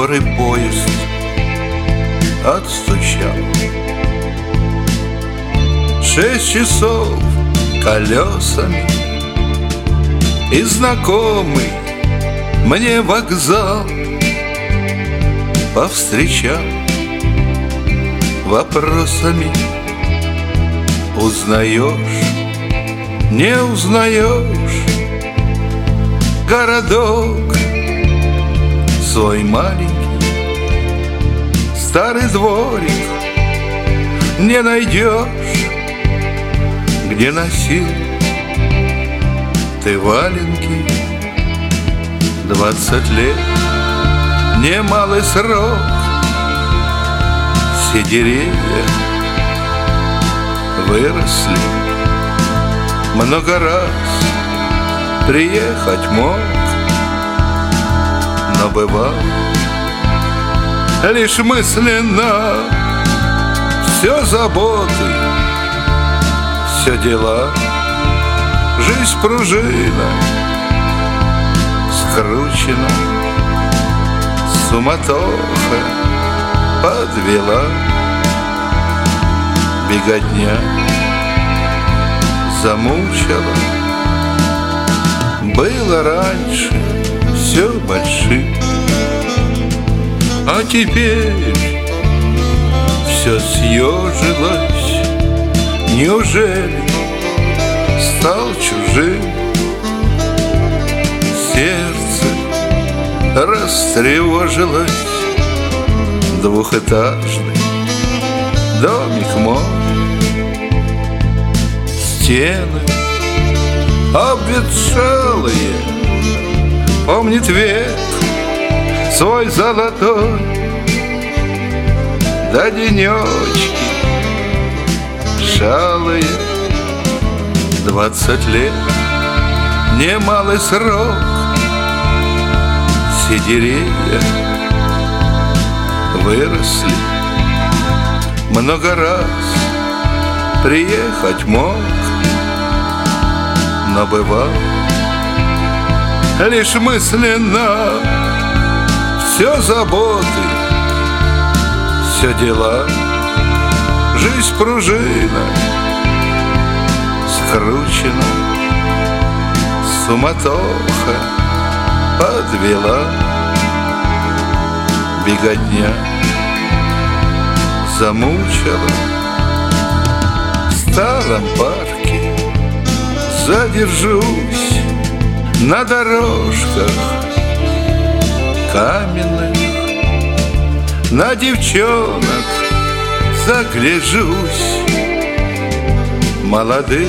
скорый поезд отстучал. 6 часов колесами, и знакомый мне вокзал повстречал вопросами: узнаешь, не узнаешь городок свой маленький, старый дворик не найдешь, где носил ты валенки. 20 лет — немалый срок, все деревья выросли. Много раз приехать мог, но бывал лишь мысленно. Все заботы, все дела, жизнь пружина скручена, суматоха подвела, беготня замучила. Было раньше все большим, а теперь все съежилось. Неужели стал чужим? Сердце растревожилось. Двухэтажный домик мой, стены обветшалые, помнит век свой золотой. Да денечки шалые. 20 лет — немалый срок, все деревья выросли. Много раз приехать мог, но бывал лишь мысленно. Все заботы, все дела, жизнь пружина скручена, суматоха подвела, беготня замучила. В старом парке задержусь, на дорожках каменных, на девчонок загляжусь, молодых,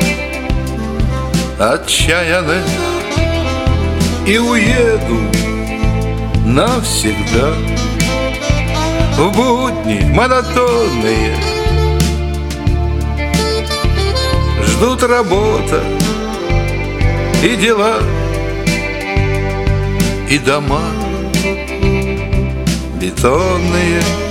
отчаянных, и уеду навсегда в будни монотонные. Ждут работа и дела, и дома бетонные.